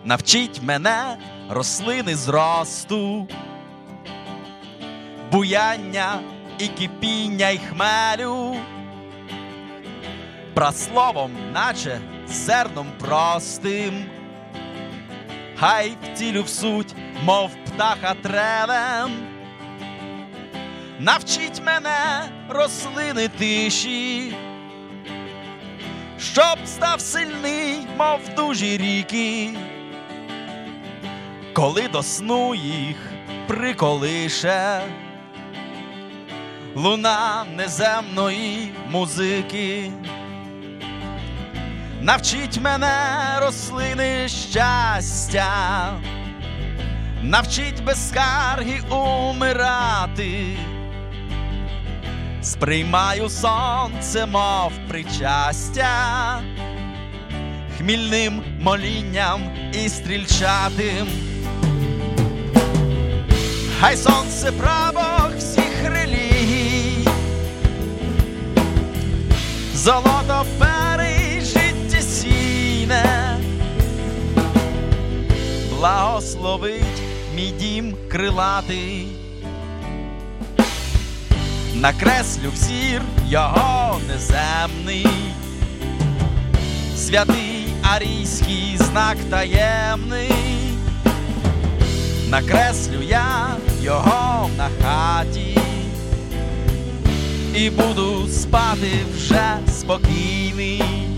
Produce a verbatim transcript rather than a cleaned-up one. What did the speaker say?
Навчіть мене рослини зросту, буяння і кипіння й хмелю, прасловом, наче зерном простим, хай втілю в суть, мов птаха трелем. Навчіть мене рослини тиші, щоб став сильний, мов дужі ріки, коли до сну їх приколише луна неземної музики. Навчіть мене рослини щастя, навчіть без скарги умирати. Сприймаю сонце, мов причастя, хмільним молінням і стрільчатим. Хай сонце прабог всіх релігій, золото пери життєсійне, благословить мій дім крилатий. Накреслю взір його неземний, святий арійський знак таємний. Накреслю я його на хаті і буду спати вже спокійний.